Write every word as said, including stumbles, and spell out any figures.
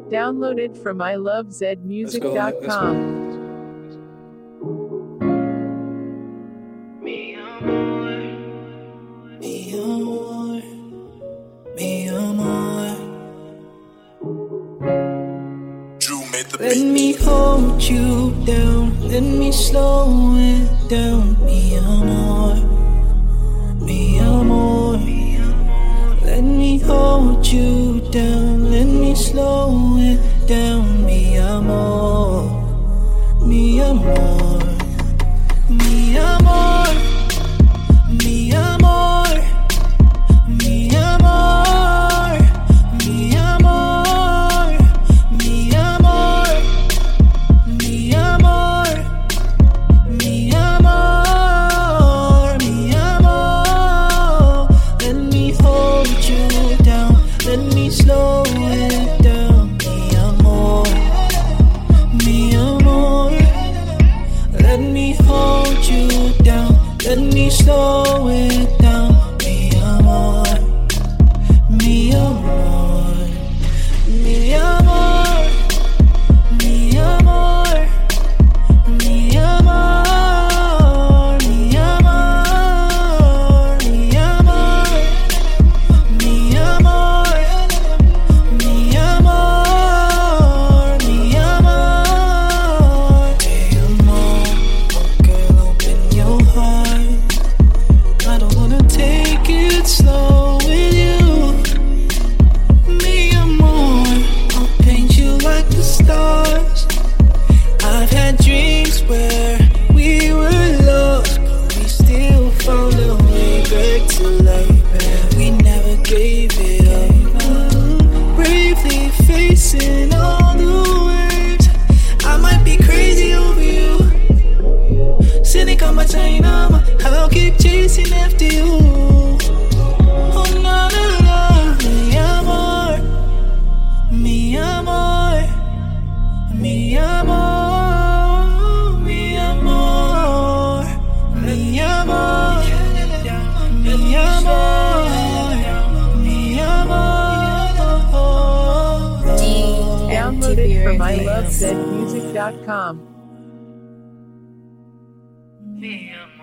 Downloaded from I love zed music dot com. Mi amor, mi amor, mi amor. Drew made the Let beat. me hold you down, let me slow it down. Mi amor, mi amor. Let me hold you down, let me slow it down. Mi amor, mi amor, mi amor, mi amor, mi amor, mi amor, mi amor, mi amor, mi amor, mi amor. Let me hold you down, let me slow it down. Mi amor, mi amor. Let me hold you down, let me slow it down. Mi amor, mi amor, mi amor, mi amor, mi amor, mi amor, mi amor, mi amor, mi amor, mi amor. Hey, amor, oh girl, open your heart. I don't wanna take it slow with you. Mi amor, I'll paint you like the stars. I've had dreams where we were lost, but we still found a way back to life. And we never gave it up. Mm, Bravely facing all the waves. I might be crazy over you. Sitting on my China, I'll keep chasing after you. Oh no no no, mi amor, mi amor, mi amor, mi amor, mi amor, mi amor, mi amor. Downloaded from I love zed music dot com. Mi amor.